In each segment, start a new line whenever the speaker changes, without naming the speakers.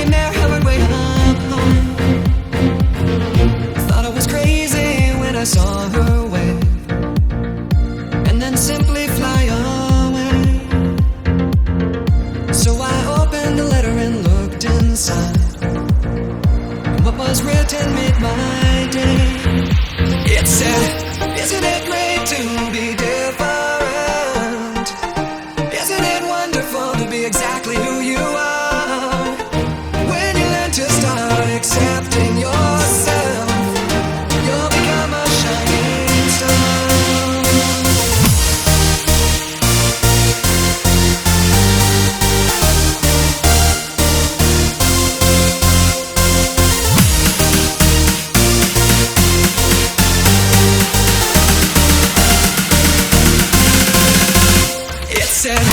shiny mare hovered way up high. Thought I was crazy when I saw her wave, and then simply fly away. So I opened the letter and looked inside, and what was written made my day. It said, isn't it great to be different? Isn't it wonderful to be exactly who you are? When you learn to start accepting yourself, you'll become a shining star. It said,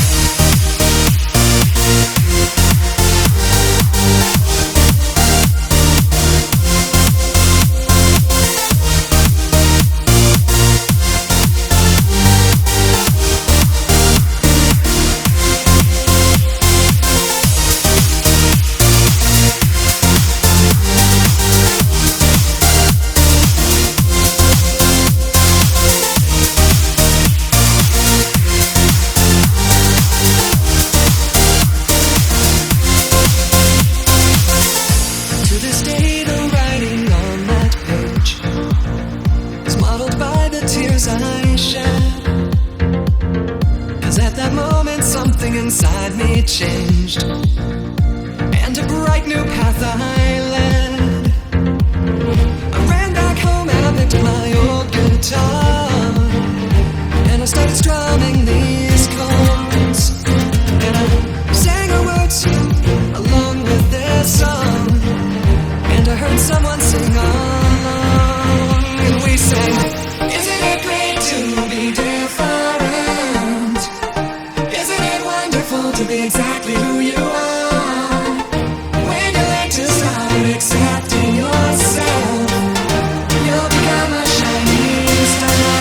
to this day the writing on that page is modeled by the tears I shed. 'Cause at that moment something inside me changed, and a bright new path I led. I ran back home and I picked up my old guitar, and I started strumming these chords, and I sang her words along with their song. And I heard someone sing along, and we sang, isn't it great to be different? Isn't it wonderful to be exactly who you are? When you learn to start accepting yourself, you'll become a shining star.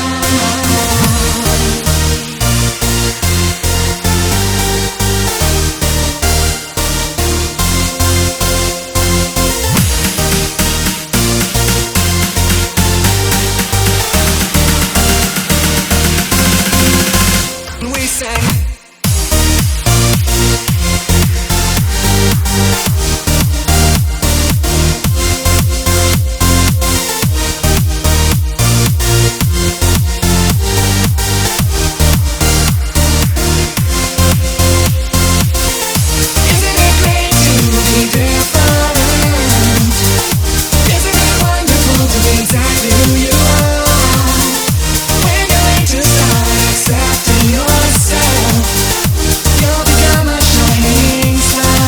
We sang, isn't it great to be different? Isn't it wonderful to be exactly who you are? When you learn to start accepting yourself, you'll become a shining star.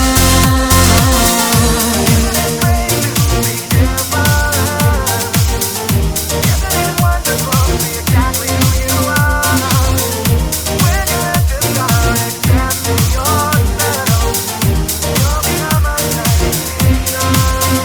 Isn't it wonderful to be exactly who you are? When you learn to start accepting yourself, you'll become a shining star.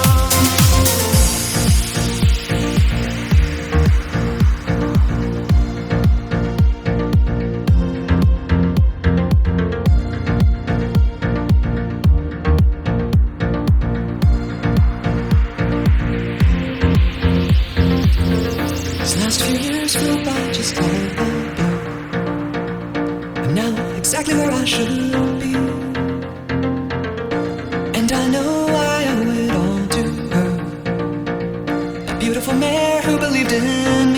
These last few years flew by just like a blur. I'm now exactly where I should be, and I know I owe it all to her, a beautiful mare who believed in me.